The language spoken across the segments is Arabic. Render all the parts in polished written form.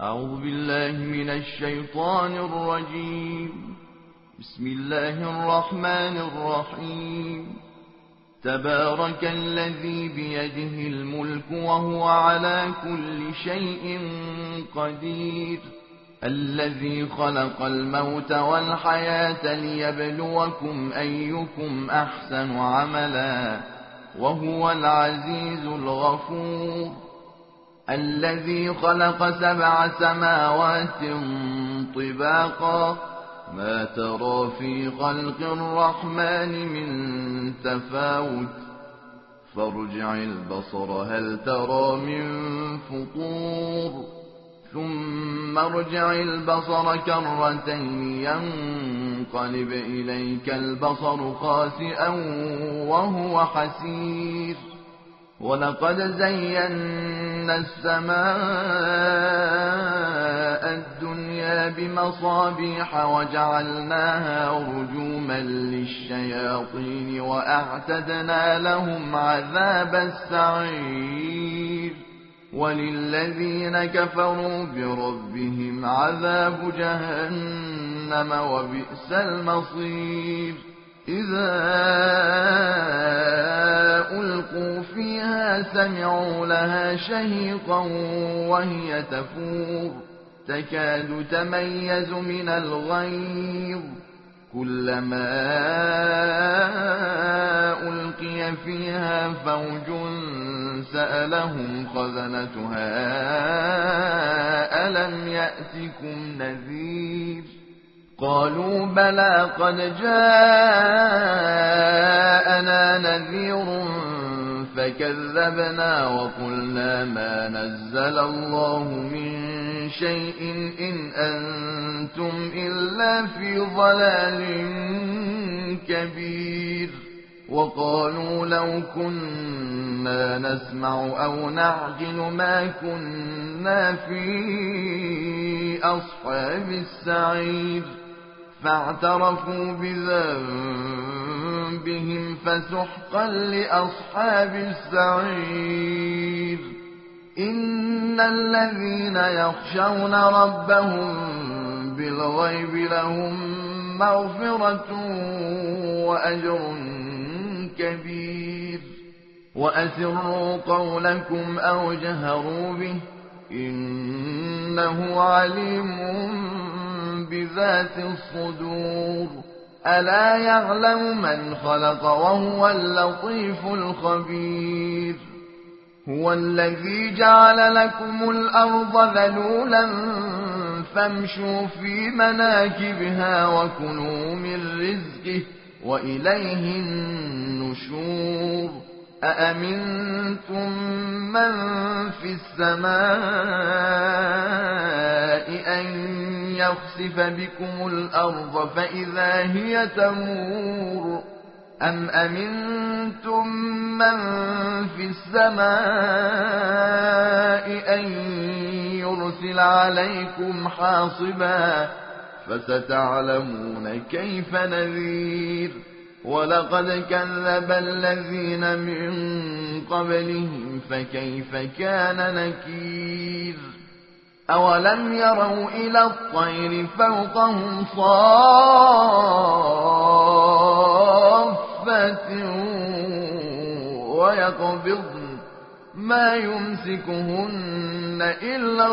أعوذ بالله من الشيطان الرجيم. بسم الله الرحمن الرحيم. تبارك الذي بيده الملك وهو على كل شيء قدير. الذي خلق الموت والحياة ليبلوكم أيكم أحسن عملا وهو العزيز الغفور. الذي خلق 7 سماوات طباقا ما ترى في خلق الرحمن من تفاوت فارجع البصر هل ترى من فطور ثم ارجع البصر كرتين ينقلب إليك البصر خاسئا وهو حسير. ولقد زينا السماء الدنيا بمصابيح وجعلناها رجوما للشياطين وأعتدنا لهم عذاب السعير. وللذين كفروا بربهم عذاب جهنم وبئس المصير. إذا ألقوا فيها سمعوا لها شهيقا وهي تفور تكاد تميز من الغيظ. كلما ألقي فيها فوج سألهم خزنتها ألم يأتكم نذير. قالوا بلى قد جاءنا نذير فكذبنا وقلنا ما نزل الله من شيء إن أنتم إلا في ضلال كبير. وقالوا لو كنا نسمع أو نعقل ما كنا في أصحاب السعير. فاعترفوا بذنبهم فسحقا لأصحاب السعير. إن الذين يخشون ربهم بالغيب لهم مغفرة وأجر كبير. وأسروا قولكم أو جهروا به إنه عليم بذات الصدور. ألا يعلم من خلق وهو اللطيف الخبير. هو الذي جعل لكم الأرض ذلولا فامشوا في مناكبها وكلوا من رزقه وإليه النشور. أأمنتم من في السماء أن يخسف بكم الأرض فإذا هي تمور أم أمنتم من في السماء أن يرسل عليكم حاصبا فستعلمون كيف نذير. ولقد كذب الذين من قبلهم فكيف كان نكير. أولم يروا إلى الطير فوقهم صافات ويقبضن ما يمسكهن إلا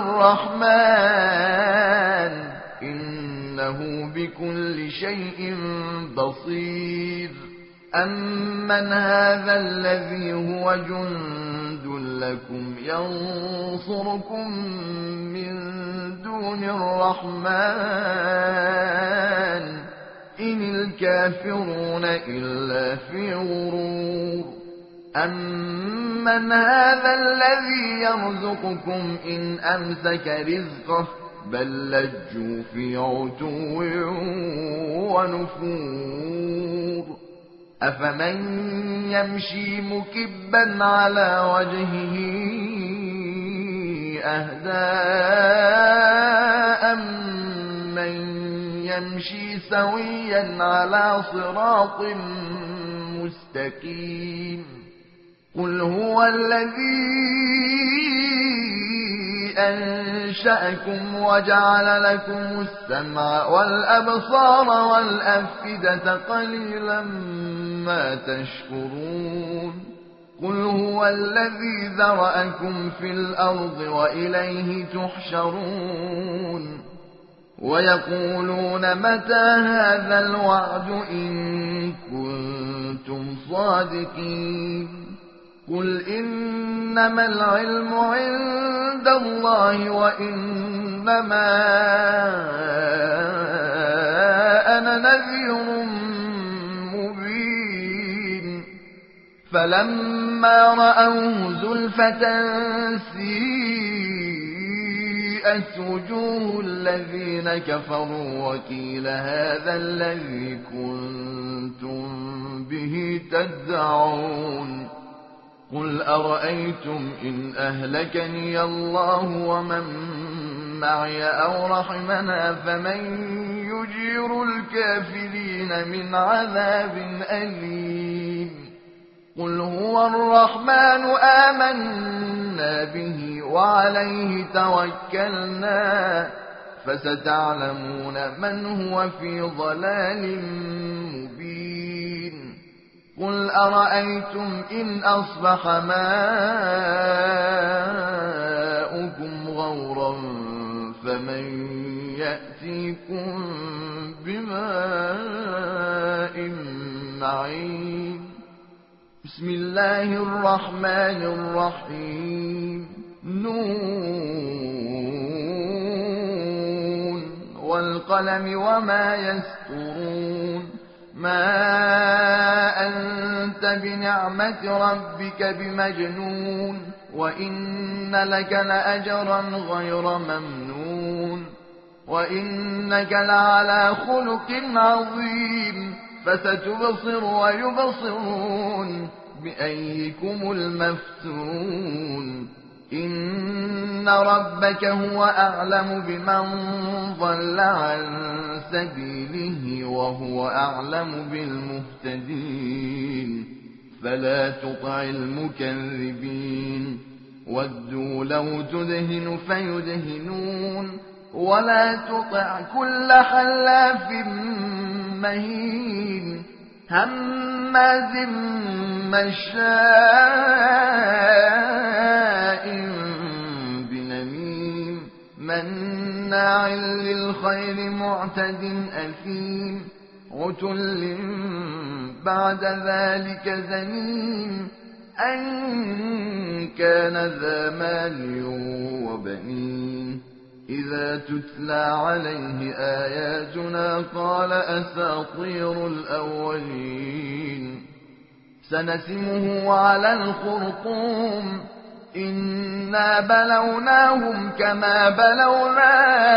الرحمن إنه بكل شيء بصير. أمن هذا الذي هو جند لكم ينصركم من دون الرحمن إن الكافرون إلا في غرور. أمن هذا الذي يرزقكم إن أمسك رزقه بل لجوا في عتو ونفور. أفمن يمشي مكبا على وجهه أهدى أمن يمشي سويا على صراط مستقيم. قل هو الذي الذي أنشأكم وجعل لكم السمع والأبصار والأفئدة قليلا ما تشكرون قل هو الذي ذرأكم في الأرض وإليه تحشرون ويقولون متى هذا الوعد إن كنتم صادقين قل إنما العلم عند الله وإنما أنا نذير مبين فلما رأوه زلفة سيئت وجوه الذين كفروا وقيل هذا الذي كنتم به تدعون قل أرأيتم إن أهلكني الله ومن معي أو رحمنا فمن يجير الكافرين من عذاب أليم قل هو الرحمن آمنا به وعليه توكلنا فستعلمون من هو في ضلال مبين قل أرأيتم إن أصبح ماؤكم غورا فمن يأتيكم بماء معين بسم الله الرحمن الرحيم نون والقلم وما يسطرون ما أنت بنعمة ربك بمجنون وإن لك لأجرا غير ممنون وإنك لعلى خلق عظيم فستبصر ويبصرون بأيكم المفتون إن ربك هو أعلم بمن ضل عن سبيله وهو أعلم بالمهتدين فلا تطع المكذبين ودوا لو تدهن فيدهنون ولا تطع كل حلاف مهين هماز مشاء بنميم مناع للخير معتد أثيم عتل بعد ذلك زنيم أن كان ذا مال وبنين إذا تتلى عليه آياتنا قال أساطير الأولين سنسمه على الخرطوم إنا بلوناهم كما بلونا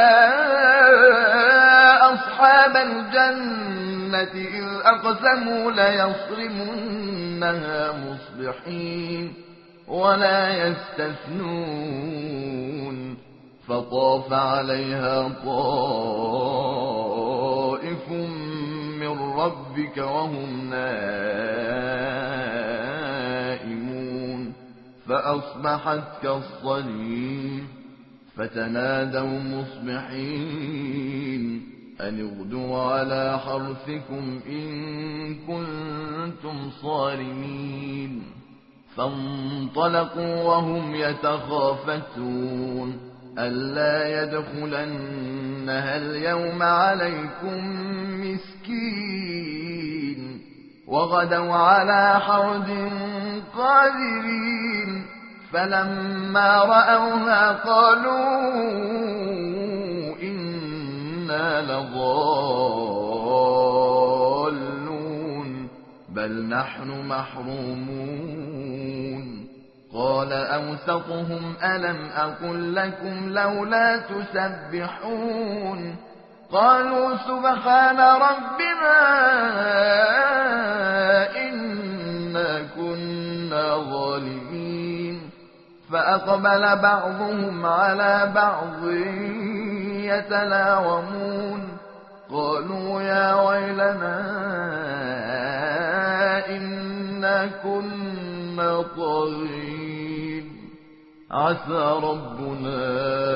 أصحاب الجنة إذ أقسموا ليصرمنها مصبحين ولا يستثنون فطاف عليها طائف من ربك وهم نائمون فأصبحت كالصريم فتنادوا مصبحين أن اغدوا على حرثكم إن كنتم صارمين فانطلقوا وهم يتخافتون ألا يدخلنها اليوم عليكم مسكين وغدوا على حرد قادرين فلما رأوها قالوا إنا لضالون بل نحن محرومون قال أوسطهم ألم أقل لكم لولا تسبحون قالوا سبحان ربنا إنا كنا ظالمين فأقبل بعضهم على بعض يتلاومون قالوا يا ويلنا إنا كنا طاغين عسى ربنا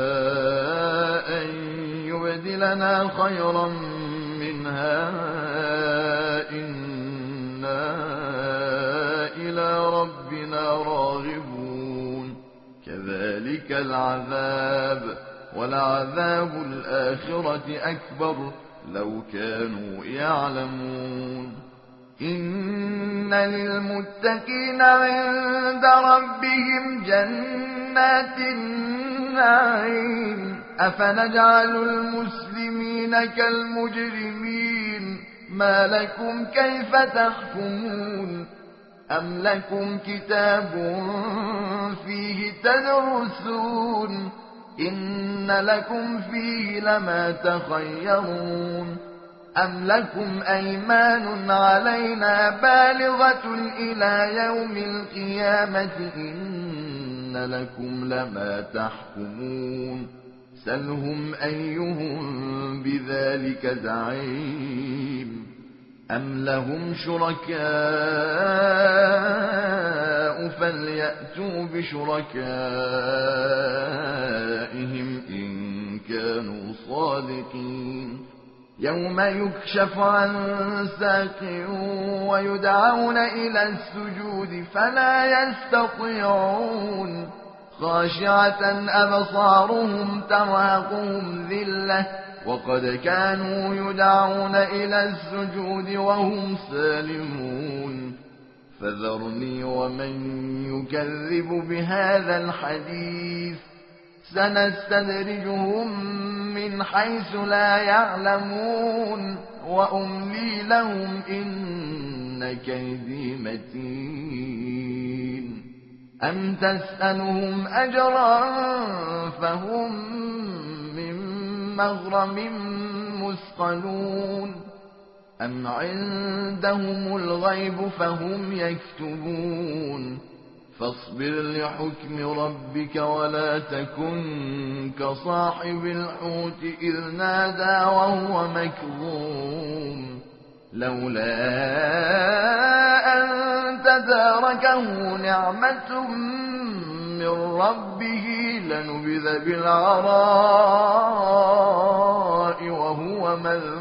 أن يبدلنا خيرا منها إنا إلى ربنا راغبون كذلك العذاب ولعذاب الآخرة أكبر لو كانوا يعلمون إن للمتقين عند ربهم جنات النعيم أفنجعل المسلمين كالمجرمين ما لكم كيف تحكمون أم لكم كتاب فيه تدرسون إن لكم فيه لما تخيرون أم لكم أيمان علينا بالغة إلى يوم القيامة إن لكم لما تحكمون سلهم أيهم بذلك زعيم أم لهم شركاء فليأتوا بشركائهم إن كانوا صادقين يوم يكشف عن ساق ويدعون إلى السجود فلا يستطيعون خاشعة أبصارهم ترهقهم ذلة وقد كانوا يدعون إلى السجود وهم سالمون فذرني ومن يكذب بهذا الحديث سنستدرجهم من حيث لا يعلمون وأملي لهم إن كيدي متين أم تسألهم أجرا فهم من مغرم مثقلون أم عندهم الغيب فهم يكتبون فاصبر لحكم ربك ولا تكن كصاحب الحوت إذ نادى وهو مكظوم لولا أن تداركه نعمة من ربه لنبذ بالعراء وهو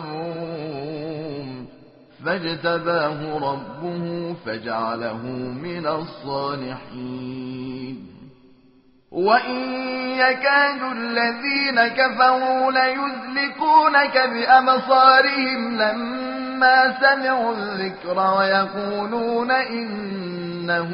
مذموم فاجتباه ربه فجعله من الصالحين وإن يكاد الذين كفروا ليزلقونك بأبصارهم لما سمعوا الذكر ويقولون إنه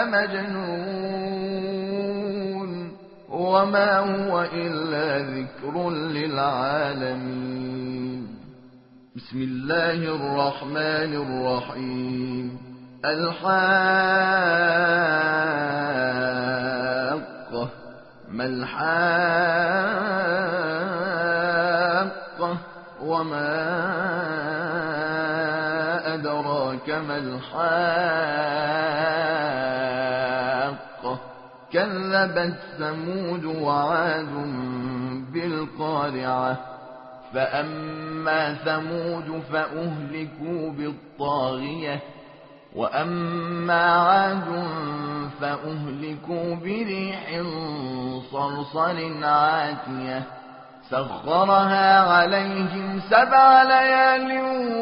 لمجنون وما هو إلا ذكر للعالمين بسم الله الرحمن الرحيم الحاقة ما الحاقة وما أدراك ما الحاقة كذبت ثمود وعاد بالقارعة فأما ثمود فأهلكوا بالطاغية وأما عاد فأهلكوا بريح صرصر عاتية سخرها عليهم 7 ليال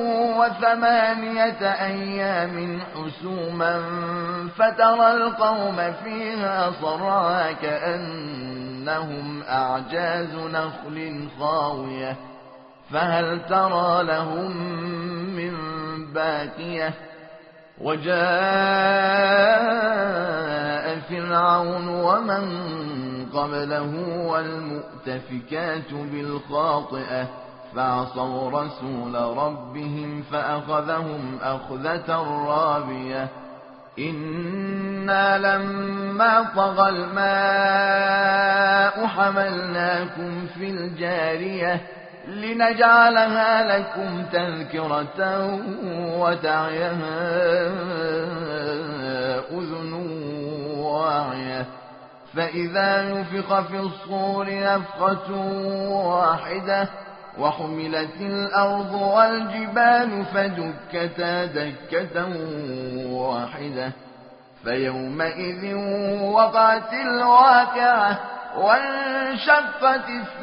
و8 أيام حسوما فترى القوم فيها صرعى كأنهم أعجاز نخل خاوية فهل ترى لهم من باقية وجاء فرعون ومن قبله والمؤتفكات بالخاطئة فعصوا رسول ربهم فأخذهم أخذة رابية إنا لما طغى الماء حملناكم في الجارية لنجعلها لكم تذكرة وتعيها أذن واعية فإذا نفخ في الصور نفخة واحدة وحملت الأرض والجبال فدكتا دكة واحدة فيومئذ وقعت الواقعة وانشقت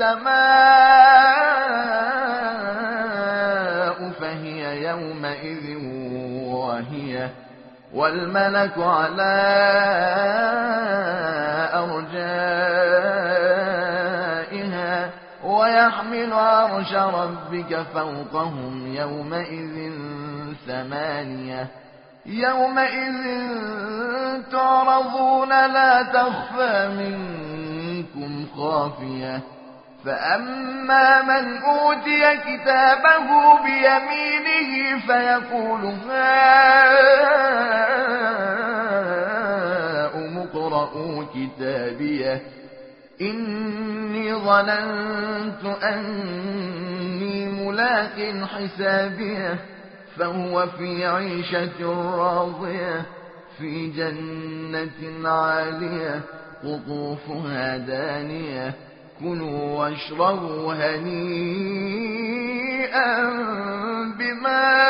السماء فهي يومئذ واهية والملك على أرجائها ويحمل عرش ربك فوقهم يومئذ ثمانية يومئذ تعرضون لا تخفى منكم خافية فأما من أوتي كتابه بيمينه فيقول هاؤم اقرءوا كتابيه إني ظننت أني ملاق حسابيه فهو في عيشة راضية في جنة عالية قطوفها دانية كلوا واشربوا هنيئا بما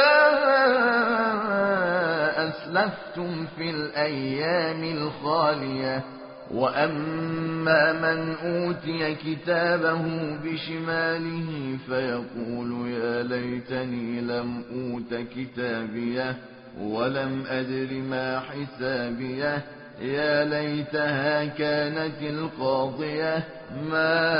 أسلفتم في الأيام الخالية وأما من أوتي كتابه بشماله فيقول يا ليتني لم أوت كتابيه ولم أدر ما حسابيه يا ليتها كانت القاضية ما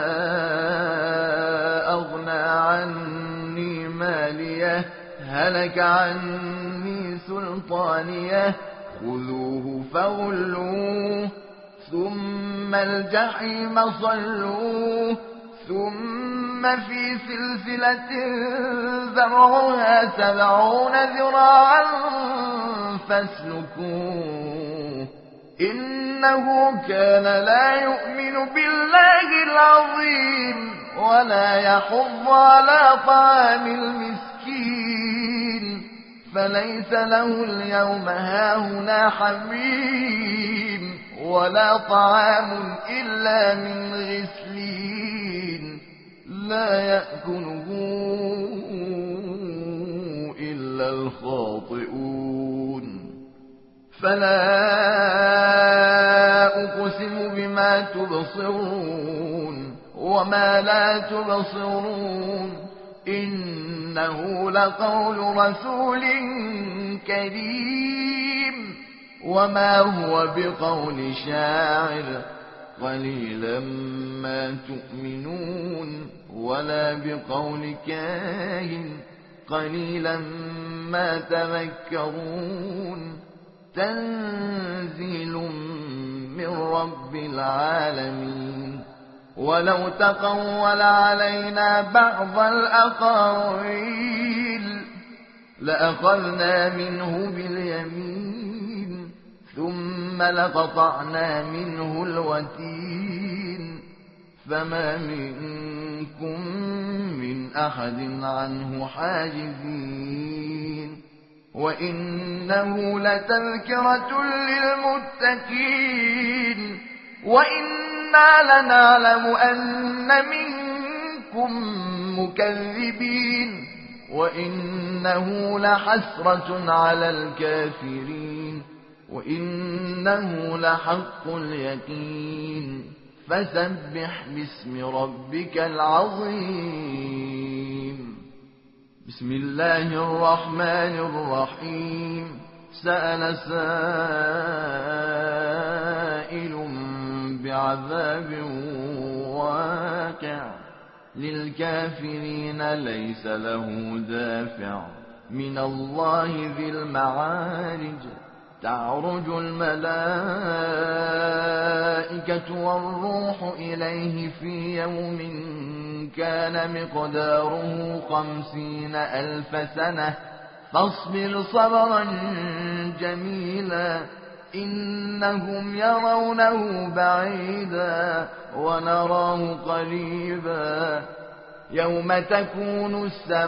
أغنى عني ماليه هلك عني سلطانيه خذوه فغلوه ثم الجحيم صلوه ثم في سلسلة ذرعها 70 ذراعا فاسلكوه إنه كان لا يؤمن بالله العظيم ولا يحض على طعام المسكين فليس له اليوم هاهنا حميم ولا طعام إلا من غسلين لا يأكله إلا الخاطئون فلا أقسم بما تبصرون وما لا تبصرون إنه لقول رسول كريم وما هو بقول شاعر قليلا ما تؤمنون ولا بقول كاهن قليلا ما تذكرون تنزيل من رب العالمين ولو تقول علينا بعض الأقاويل لأخذنا منه باليمين ثم لقطعنا منه الوتين فما منكم من أحد عنه حاجزين وإنه لتذكرة للمتقين وإنا لنعلم أن منكم مكذبين وإنه لحسرة على الكافرين وإنه لحق اليقين فسبح باسم ربك العظيم بسم الله الرحمن الرحيم سأل سائل بعذاب واقع للكافرين ليس له دافع من الله ذي المعارج تعرج الملائكة والروح إليه في يوم كان مقداره 50,000 سنة فاصبر صبرا جميلا إنهم يرونه بعيدا ونراه قريبا يوم تكون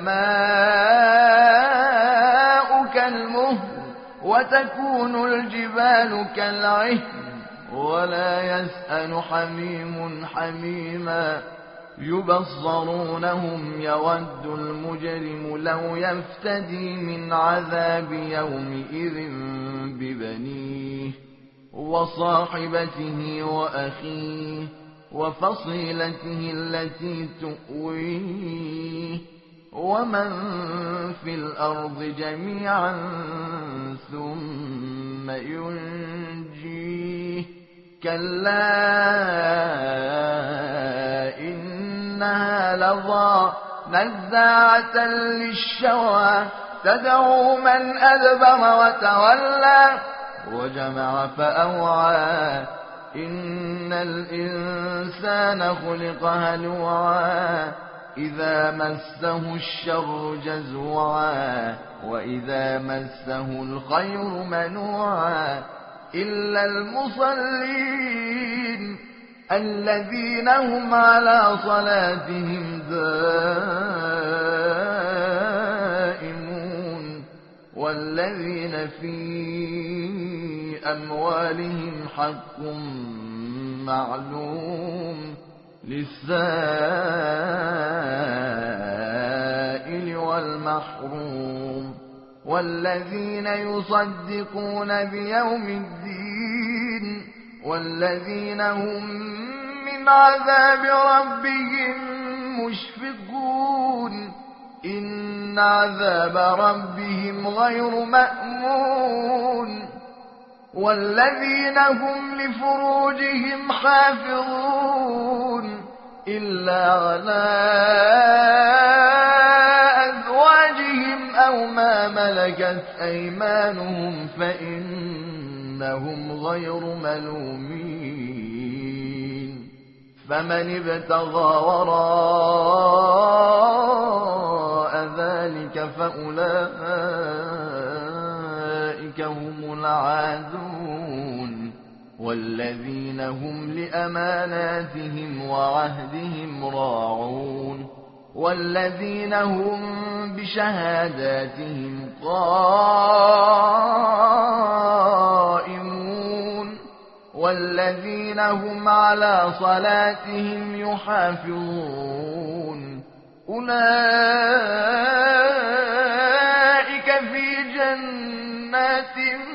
السماء كالمهل وتكون الجبال كالعهن ولا يسأل حميم حميما يبصرونهم يود المجرم لو يفتدي من عذاب يومئذ ببنيه وصاحبته وأخيه وفصيلته التي تؤويه ومن في الأرض جميعا ثم ينجيه كلا إنها لظى نزاعة للشوى تدعو من أدبر وتولى وجمع فأوعى إن الإنسان خلق هلوعا إذا مسه الشر جزوعا وإذا مسه الخير منوعا إلا المصلين الذين هم على صلاتهم دائمون والذين في أموالهم حق معلوم للسائل والمحروم والذين يصدقون بيوم الدين والذين هم من عذاب ربهم مشفقون إن عذاب ربهم غير مأمون والذين هم لفروجهم حافظون إلا على أزواجهم أو ما ملكت أيمانهم فإنهم غير ملومين فمن ابتغى وراء ذلك فأولئك هم العادون والذين هم لأماناتهم وعهدهم راعون والذين هم بشهاداتهم قائمون والذين هم على صلاتهم يحافظون أولئك في جنات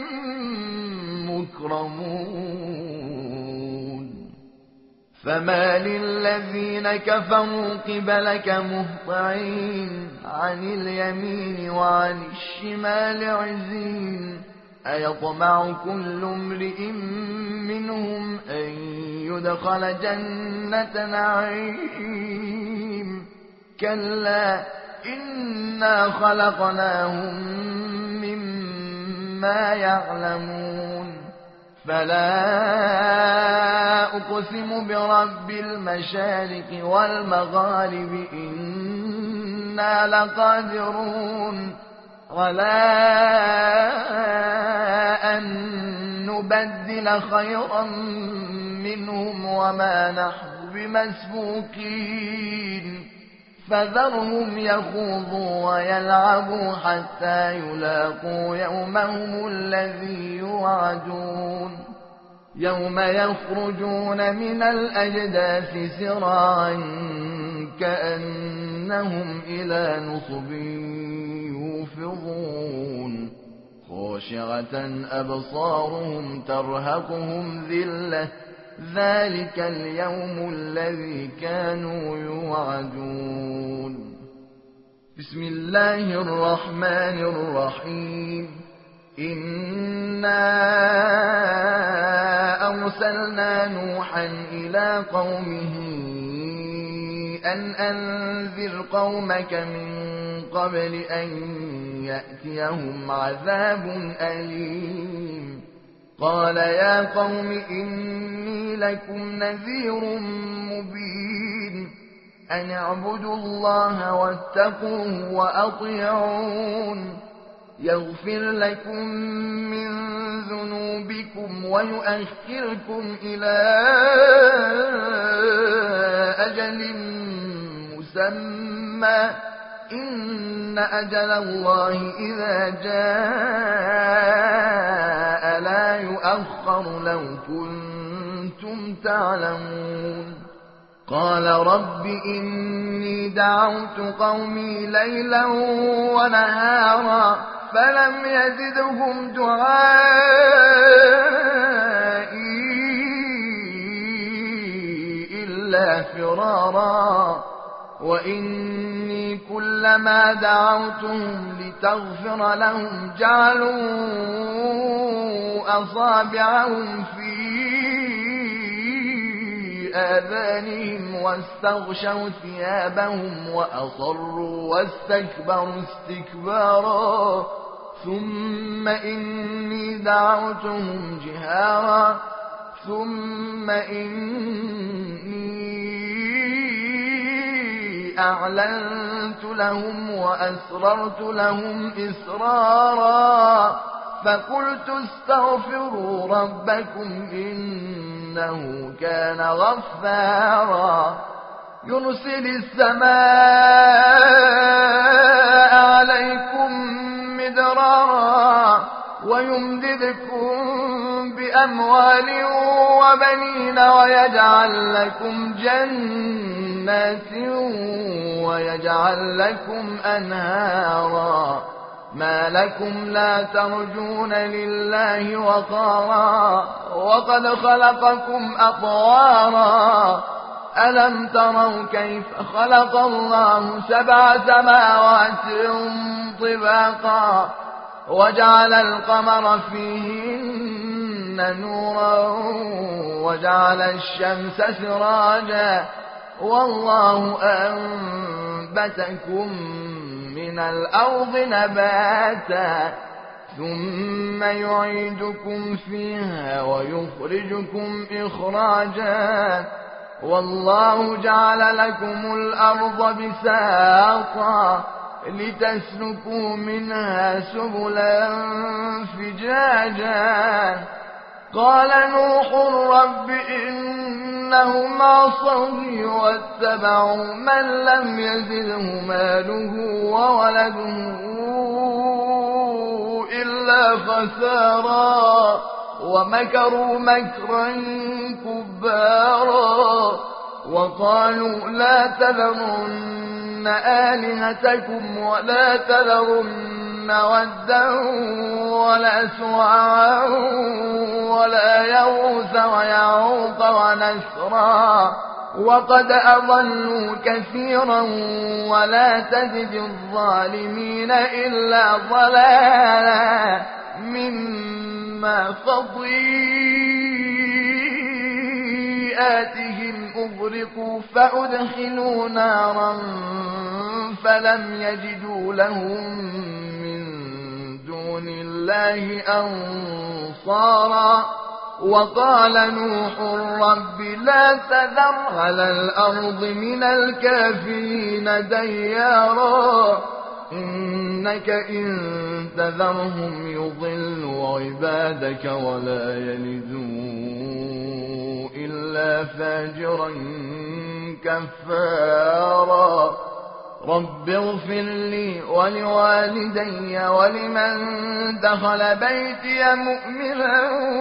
مكرمون فما للذين كفروا قبلك مهطعين عن اليمين وعن الشمال عزين أيطمع كل امرئ منهم أن يدخل جنة نعيم كلا إنا خلقناهم مما يعلمون فلا أقسم برب المشارق والمغارب إنا لقادرون على أن نبدل خيرا منهم وما نحن بمسبوقين فذرهم يخوضوا ويلعبوا حتى يلاقوا يومهم الذي يوعدون يوم يخرجون من الأجداث سراعا كأنهم إلى نصب يوفضون خاشعة أبصارهم ترهقهم ذلة ذلك اليوم الذي كانوا يوعدون بسم الله الرحمن الرحيم إنا أرسلنا نوحا إلى قومه أن أنذر قومك من قبل أن يأتيهم عذاب أليم قال يا قوم إني لكم نذير مبين أن اعبدوا الله واتقوه وأطيعون يغفر لكم من ذنوبكم ويؤخركم إلى أجل مسمى إن أجل الله إذا جاء لا يؤخر لو كنتم تعلمون قال رب إني دعوت قومي ليلا ونهارا فلم يزدهم دعائي إلا فرارا وإني كلما دعوتهم لتغفر لهم جعلوا أصابعهم في آذانهم واستغشوا ثيابهم وأصروا واستكبروا استكبارا ثم إني دعوتهم جهارا ثم إني أعلنت لهم وأسررت لهم إسرارا فقلت استغفروا ربكم إنه كان غفارا يرسل السماء عليكم مدرارا ويمددكم بأموال وبنين ويجعل لكم جنات ويجعل لكم أنهارا ما لكم لا ترجون لله وقارا وقد خلقكم أطوارا ألم تروا كيف خلق الله 7 سماوات طباقا وجعل القمر فيهن نورا وجعل الشمس سراجا والله أنبتكم من الأرض نباتا ثم يعيدكم فيها ويخرجكم إخراجا والله جعل لكم الأرض بساطا لتسلكوا منها سبلا فجاجا قال نوح رب إنهم عصوني واتبعوا من لم يزده ماله وولده إلا خسارا ومكروا مكرا كبارا وقالوا لا تذرن آلهتكم ولا تذرن ودا ولا سواعا ولا يغوث ويعوق ونسرا وقد أضلوا كثيرا ولا تزد الظالمين إلا ضلالا مما خطيئاتهم أغرقوا فأدخلوا نارا فلم يجدوا لهم من دون الله أنصارا وقال نوح رب لا تذر على الأرض من الكافرين ديارا إنك إن تذرهم يضلوا عبادك ولا يلدوا إلا فاجرا كفارا رب اغفر لي ولوالدي ولمن دخل بيتي مؤمنا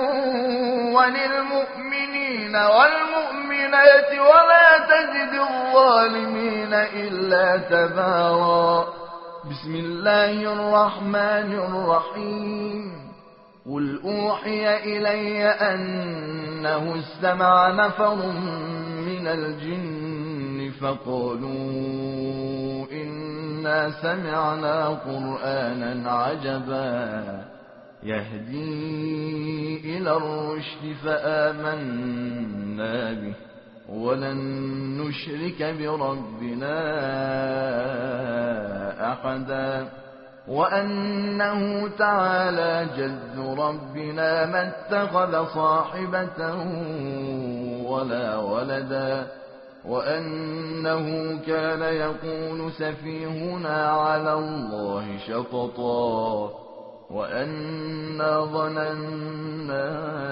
وللمؤمنين والمؤمنات ولا تزد الظالمين إلا تبارا بسم الله الرحمن الرحيم قل أوحي إلي أنه استمع نفر من الجن فقالوا إنا سمعنا قرآنا عجبا يهدي إلى الرشد فآمنا به ولن نشرك بربنا أحدا وأنه تعالى جد ربنا ما اتخذ صاحبة ولا ولدا وأنه كان يقول سفيهنا على الله شططا وأنا ظننا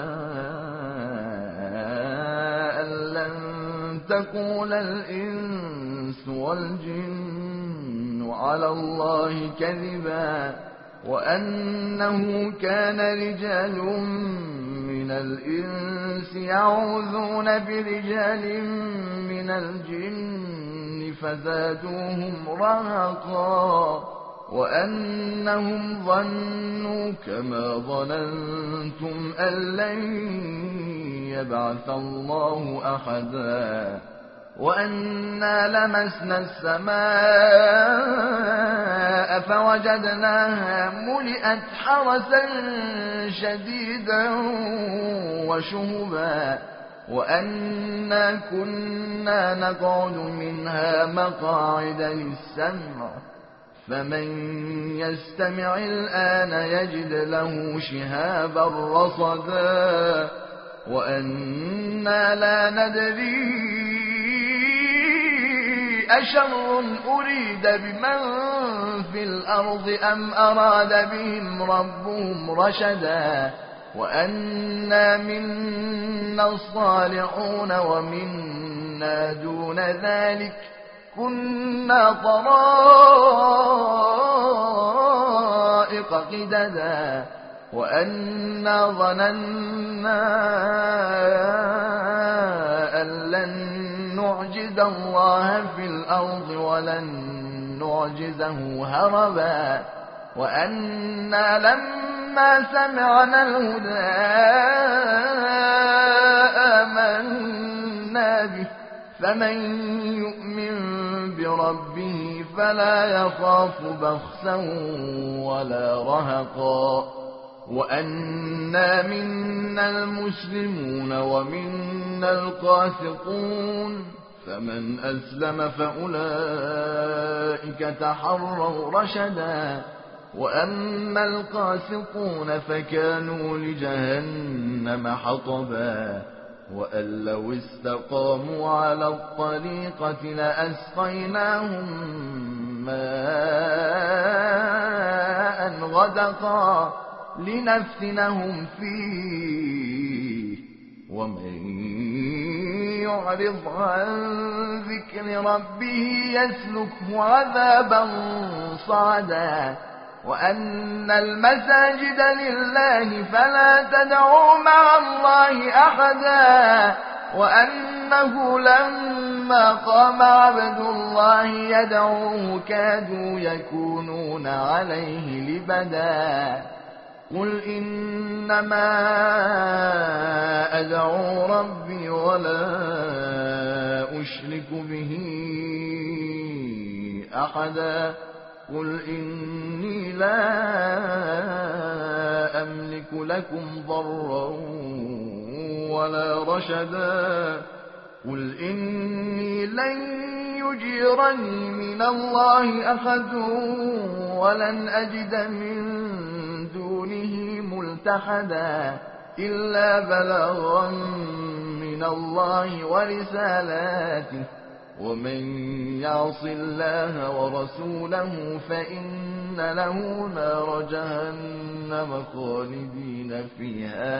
أن لن تقول الإنس والجن على الله كذبا وأنه كان رجال من من الإنس يعوذون برجال من الجن فزادوهم رهقا وأنهم ظنوا كما ظننتم أن لن يبعث الله أحدا وأنا لمسنا السماء فوجدناها ملئت حرسا شديدا وشهبا وأنا كنا نقعد منها مقاعد للسمع فمن يستمع الآن يجد له شهابا رصدا وأنا لا ندري أشر أريد بمن في الأرض أم أراد بهم ربهم رشدا وأنا منا الصالحون ومنا دون ذلك كنا طرائق قددا وأنا ظننا أن لن نعجز الله في الأرض ولن نعجزه هربا وأنا لما سمعنا الهدى آمنا به فمن يؤمن بربه فلا يخاف بخسا ولا رهقا وأنا منا المسلمون ومنا القاسطون فمن أسلم فأولئك تحروا رشدا وأما القاسطون فكانوا لجهنم حطبا وأن لو استقاموا على الطريقة لأسقيناهم ماء غدقا لنفتنهم فيه ومن يعرض عن ذكر ربه يسلكه عذابا صعدا وأن المساجد لله فلا تدعوا مع الله أحدا وأنه لما قام عبد الله يدعوه كادوا يكونون عليه لبدا قل إنما أدعو ربي ولا أشرك به أحدا قل إني لا أملك لكم ضرا ولا رشدا قل إني لن يجيرني من الله أحد ولن أجد من دونه ملتحدا إلا بلاغا من الله ورسالاته ومن يعص الله ورسوله فإن له نار جهنم خالدين فيها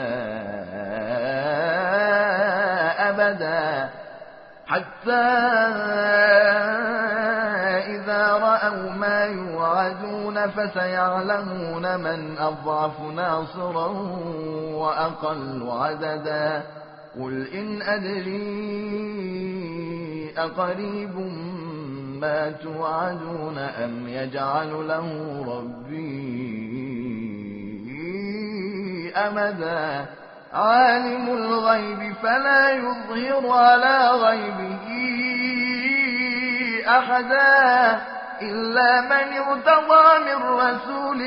أبدا حتى إذا رأوا ما يوعدون فسيعلمون من أضعف ناصرا وأقل عددا قل إن أدري أقريب ما توعدون أم يجعل له ربي أمدا عالم الغيب فلا يظهر على غيبه أحدا إلا من ارتضى من رسول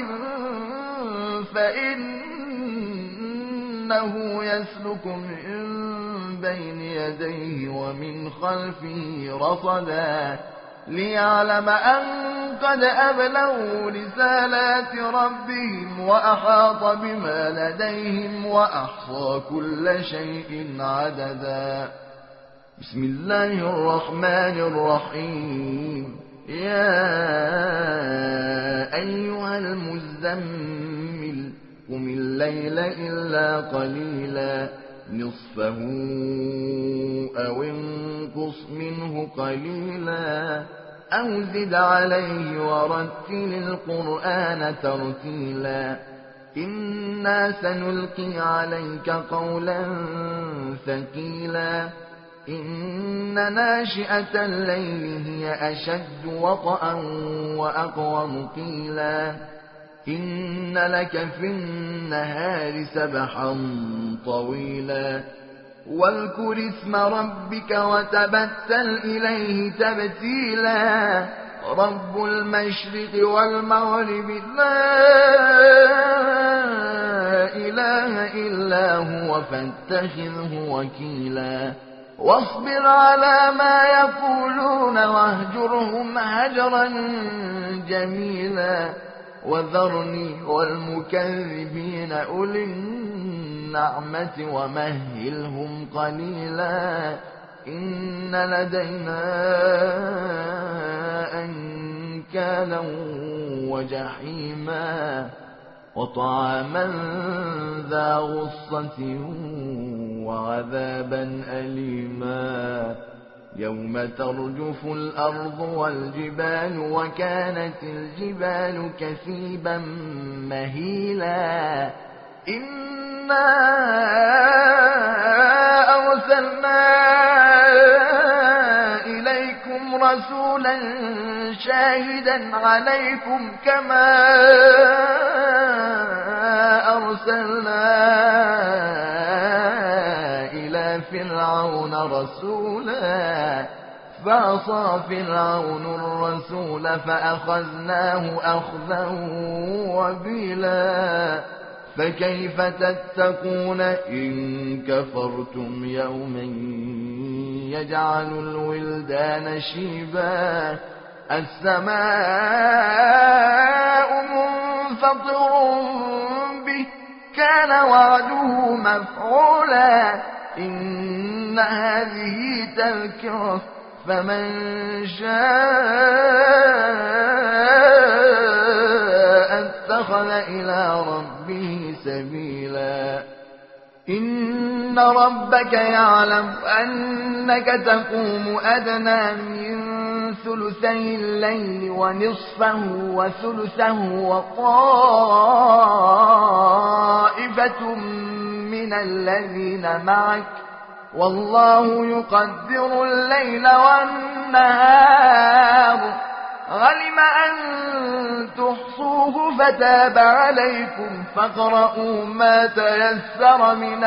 فإنه يسلك من بين يديه ومن خلفه رصدا ليعلم أن قد أبلغوا رسالات ربهم وأحاط بما لديهم وأحصى كل شيء عددا بسم الله الرحمن الرحيم يا أيها المزمل قم الليل إلا قليلا نصفه أو انقص منه قليلا أو زد عليه ورتل القرآن ترتيلا إنا سنلقي عليك قولا ثقيلا إن ناشئة الليل هي أشد وطئا وأقوم قيلا إن لك في النهار سبحا طويلا واذكر اسم ربك وتبتل إليه تبتيلا رب المشرق والمغرب لا إله إلا هو فاتخذه وكيلا واصبر على ما يقولون واهجرهم هجرا جميلا وذرني والمكذبين أولي النعمة ومهلهم قليلا إن لدينا أنكالا وجحيما وطعاما ذا غصة وعذابا أليما يوم ترجف الأرض والجبال وكانت الجبال كثيبا مهيلا إنا أرسلنا إليكم رسولا شاهدا عليكم كما أرسلنا إلى فرعون رسولا فعصى فرعون الرسول فأخذناه أخذا وبيلا فكيف تتقون إن كفرتم يوما يجعل الولدان شيبا السماء منفطر به كان وعده مفعولا إن هذه تذكرة فمن شاء اتخذ إلى ربه سبيلا إن ربك يعلم أنك تقوم أدنى من ثلثي الليل ونصفه وثلثه وطائفة من الذين معك والله يقدر الليل والنهار علم أن تحصوه فتاب عليكم فاقرؤوا ما تيسر من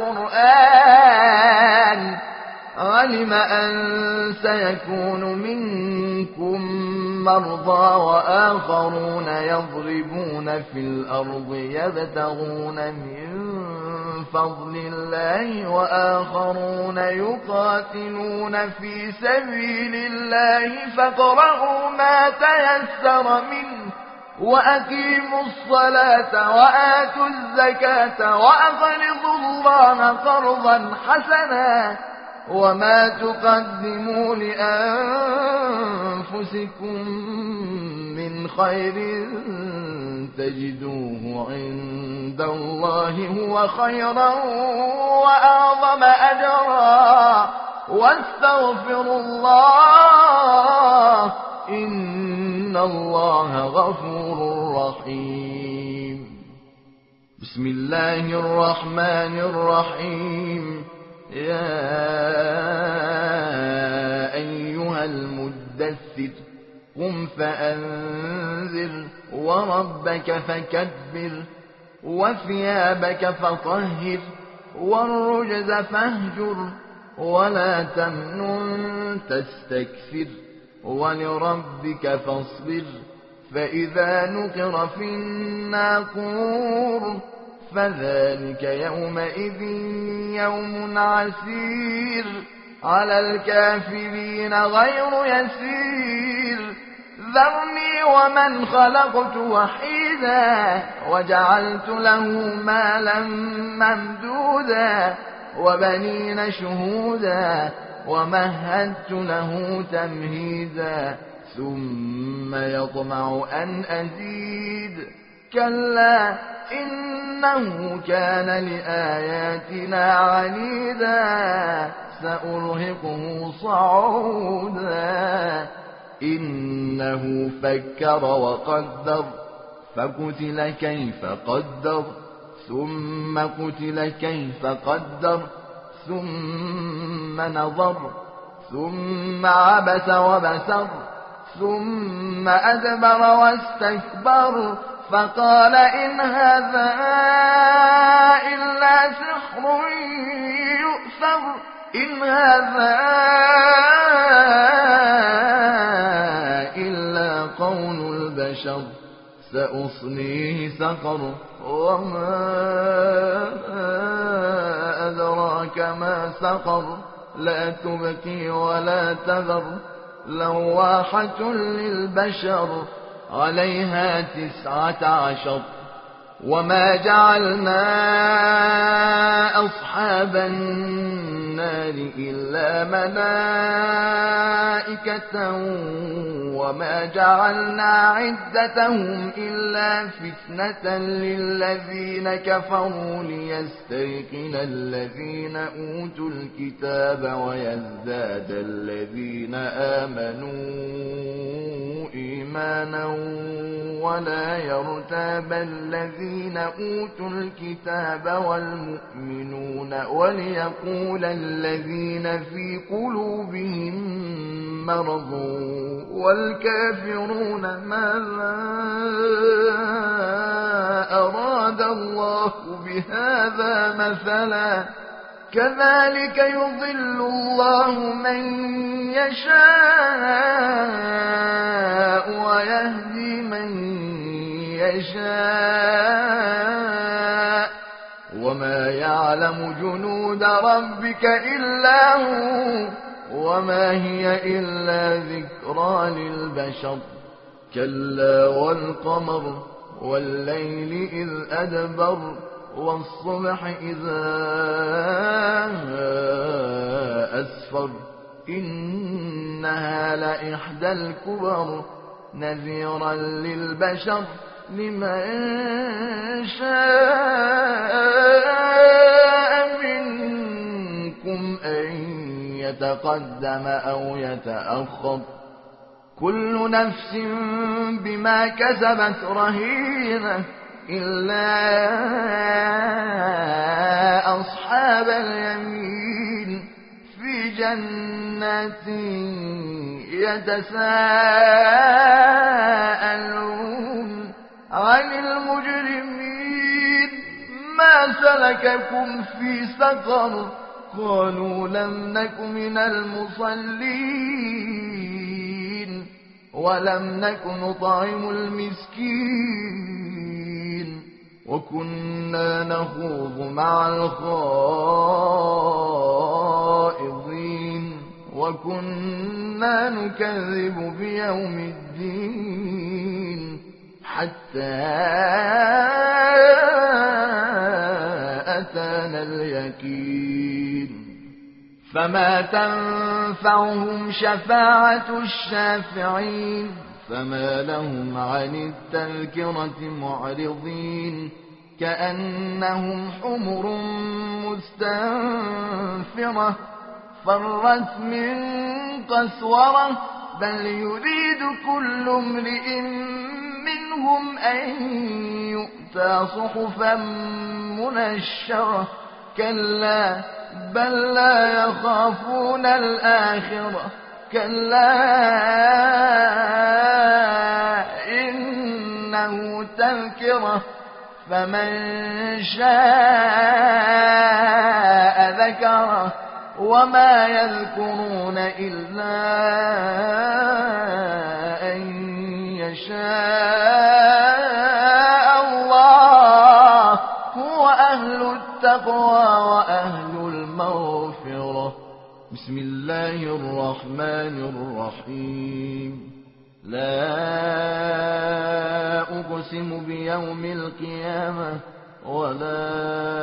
القرآن علم أن سيكون منكم مرضى وآخرون يضربون في الأرض يبتغون من فضل الله وآخرون يقاتلون في سبيل الله فاقرؤوا ما تيسر منه وأقيموا الصلاة وآتوا الزكاة وأقرضوا الله قرضا حسنا وما تقدموا لأنفسكم من خير تجدوه عند الله هو خيرا وأعظم أجرا واستغفروا الله إن الله غفور رحيم بسم الله الرحمن الرحيم يا أيها المدثر قم فأنذر وربك فكبر وثيابك فطهر والرجز فاهجر ولا تمنن تستكثر ولربك فاصبر فإذا نقر في الناقور فذلك يومئذ يوم عسير على الكافرين غير يسير ذرني ومن خلقت وحيدا وجعلت له مالا ممدودا وبنين شهودا ومهدت له تمهيدا ثم يطمع أن أزيد كلا إنه كان لآياتنا عنيدا سأرهقه صعودا إنه فكر وقدر فقتل كيف قدر ثم قتل كيف قدر ثم نظر ثم عبس وبسر ثم أدبر واستكبر فقال إن هذا إلا سحر يؤثر إن هذا إلا قول البشر سأصليه سقر وما أدراك ما سقر لا تبكي ولا تذر لواحة للبشر عليها 19 وما جعلنا أصحاب النار إلا ملائكة وما جعلنا عدتهم إلا فتنة للذين كفروا ليستيقن الذين أوتوا الكتاب ويزداد الذين آمنوا إيمانا ولا يرتاب الذين أوتوا الكتاب والمؤمنون وليقول الذين في قلوبهم مرض والكافرون ماذا أراد الله بهذا مثلا كذلك يضل الله من يشاء ويهدي من يشاء وما يعلم جنود ربك إلا هو وما هي إلا ذكرى للبشر كلا والقمر والليل إذ أدبر والصبح إذا أسفر إنها لإحدى الكبر نذيرا للبشر لمن شاء منكم أن يتقدم أو يتأخر كل نفس بما كسبت رهينة إلا أصحاب اليمين في جنات يتساءلون عن المجرمين ما سلككم في سقر قالوا لم نك من المصلين ولم نك نطعم المسكين وكنا نخوض مع الخائضين وكنا نكذب بيوم الدين حتى أتانا اليقين فما تنفعهم شفاعة الشافعين فما لهم عن التذكرة معرضين كأنهم حمر مستنفرة فرت من قسورة بل يريد كل امرئ منهم أن يؤتى صحفا منشرة كلا بل لا يخافون الآخرة كلا إنه تذكرة فمن شاء ذكره وما يذكرون إلا أن يشاء الله هو أهل التقوى وأهل المغفرة بسم الله الرحمن الرحيم لا أقسم بيوم القيامة ولا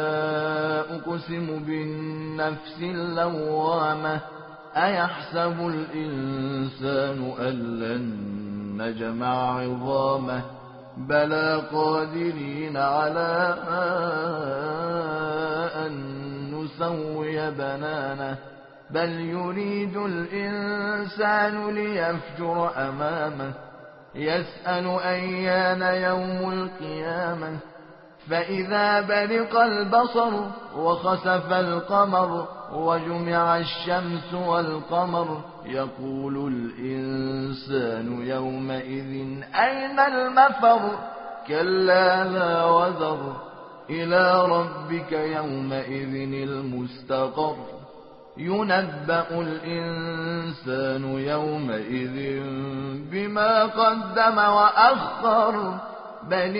أقسم بالنفس اللوامة أيحسب الإنسان أن لن نجمع عظامه بلى قادرين على أن نسوي بنانه بل يريد الإنسان ليفجر أمامه يسأل أيان يوم القيامة فإذا برق البصر وخسف القمر وجمع الشمس والقمر يقول الإنسان يومئذ أين المفر كلا لا وزر إلى ربك يومئذ المستقر ينبأ الإنسان يومئذ بما قدم وأخر بل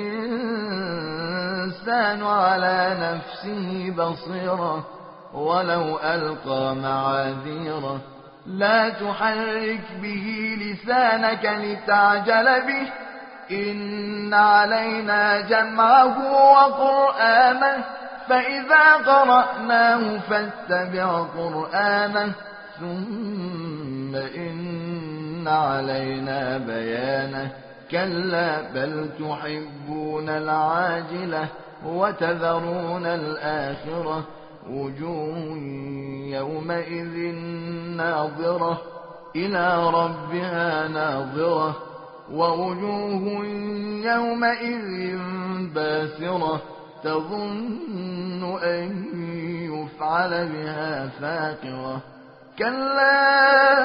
الإنسان على نفسه بصيرة ولو ألقى معاذيره لا تحرك به لسانك لتعجل به إن علينا جمعه وقرآنه فإذا قرأناه فاتبع قرآنه ثم إن علينا بيانه كلا بل تحبون العاجلة وتذرون الآخرة وجوه يومئذ ناظرة إلى ربها ناظرة ووجوه يومئذ باسرة تظن أن يفعل بها فاقرة كلا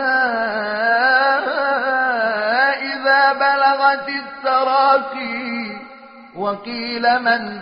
إذا بلغت التراقي وقيل من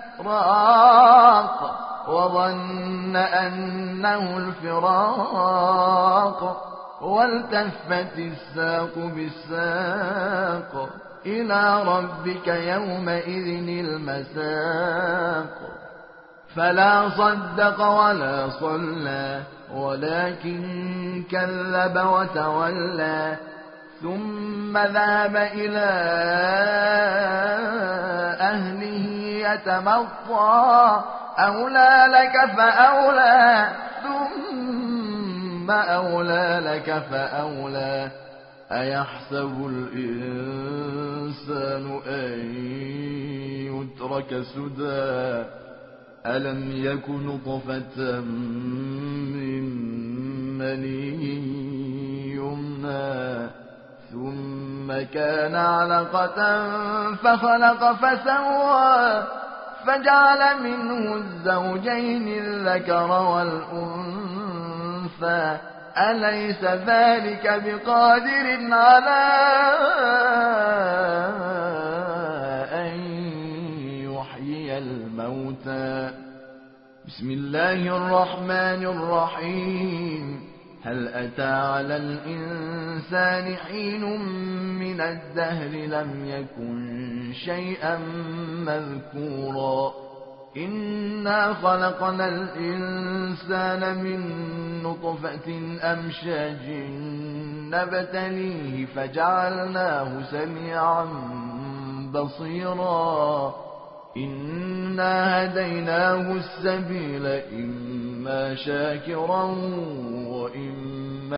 راق وظن أنه الفراق والتفت الساق بالساق إلى ربك يومئذ المساق فلا صدق ولا صلى ولكن كذب وتولى ثم ذهب إلى أهله يتمطى أولى لك فأولى ثم أولى لك فأولى أيحسب الإنسان أن يترك سدى ألم يك نطفة من مني يمنى ثم كان علقة فخلق فسوى فجعل منه الزوجين الذكر والأنثى أليس ذلك بقادر على أن يحيي الموتى بسم الله الرحمن الرحيم هل أتى على الإنسان حين من الدهر لم يكن شيئا مذكورا إنا خلقنا الإنسان من نطفة أمشاج نبتليه فجعلناه سميعا بصيرا إنا هديناه السبيل إما شاكرا وإما